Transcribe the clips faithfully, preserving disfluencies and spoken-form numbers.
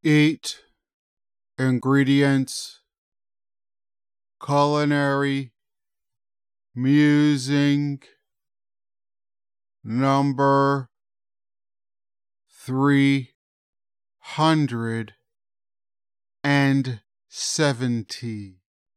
Eat ingredients, culinary musing number three hundred and seventy.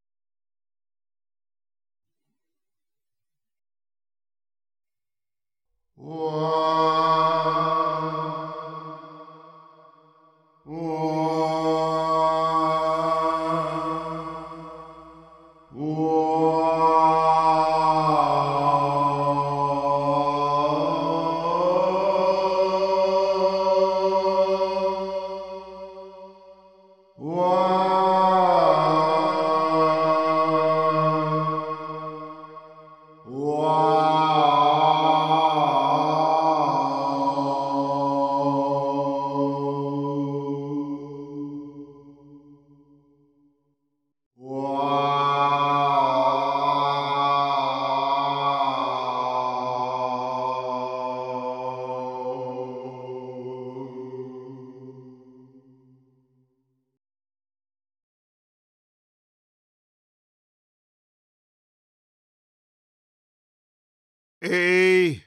A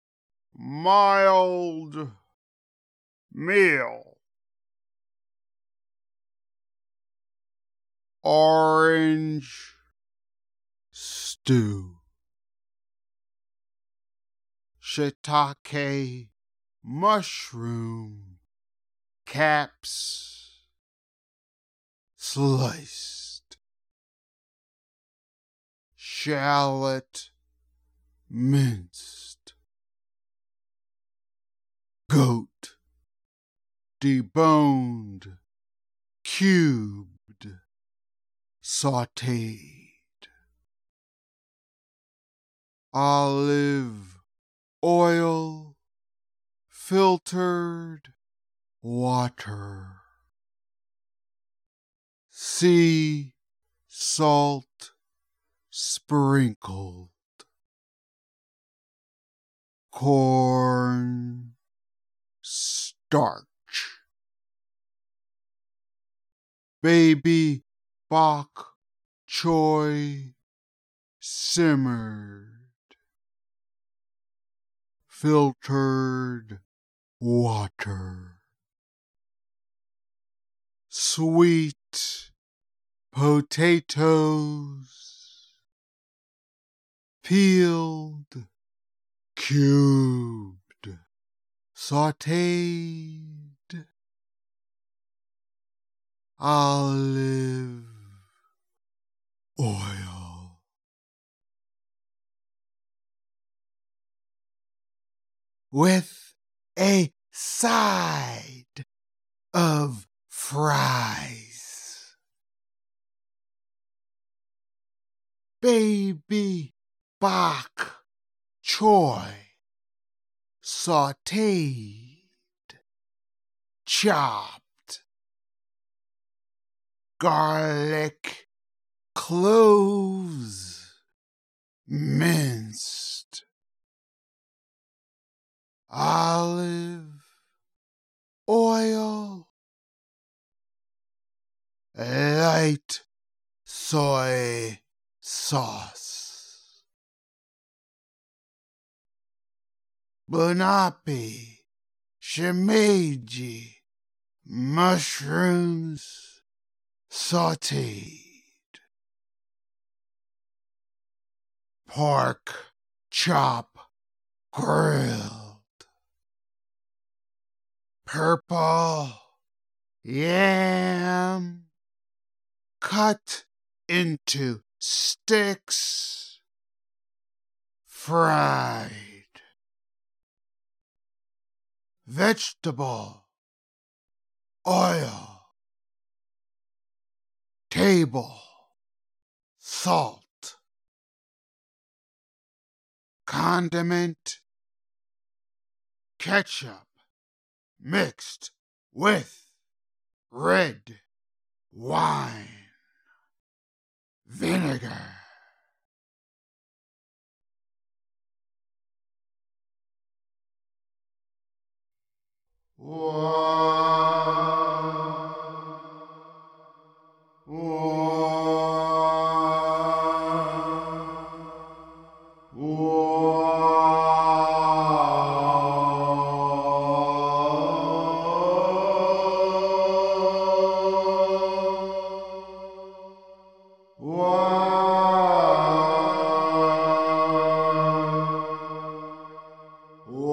mild meal. Orange stew. Shiitake mushroom caps sliced. Shallot minced. Goat deboned, cubed, sautéed. Olive oil, filtered water. Sea salt sprinkled. Corn starch. Baby bok choy simmered. Filtered water. Sweet potatoes. Peeled, cubed, sautéed. Olive oil. With a side of fries. Baby bok choy sautéed, chopped. Garlic cloves minced. Olive oil. Light soy sauce. Bunapi, shimeji, mushrooms sautéed. Pork chop grilled. Purple yam cut into sticks, fried. Vegetable oil. Table salt. Condiment ketchup mixed with red wine, vinegar. Wow.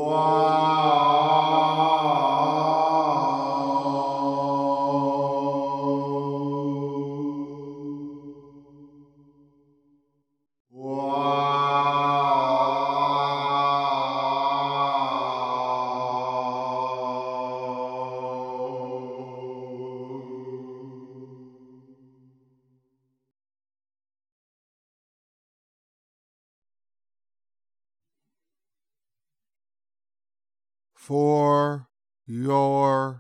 For your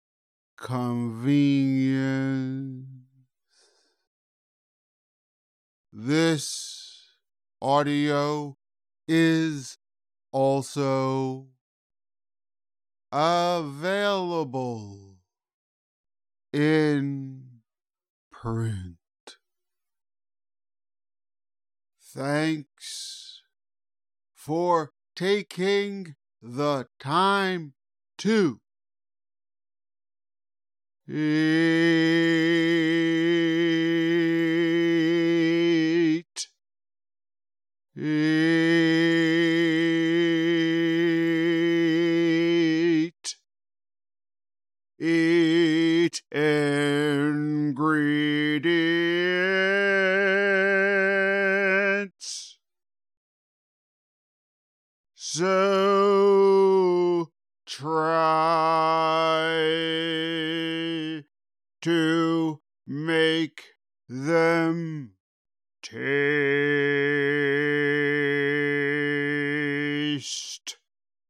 convenience, this audio is also available in print. Thanks for taking the time to eat, eat, eat ingredients. So try to make them taste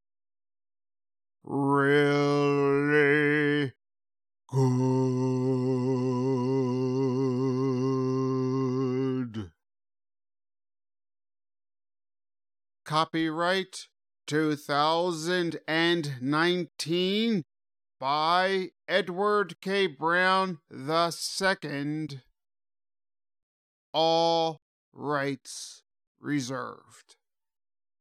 really good. Copyright two thousand nineteen by Edward K. Brown the Second. All rights reserved.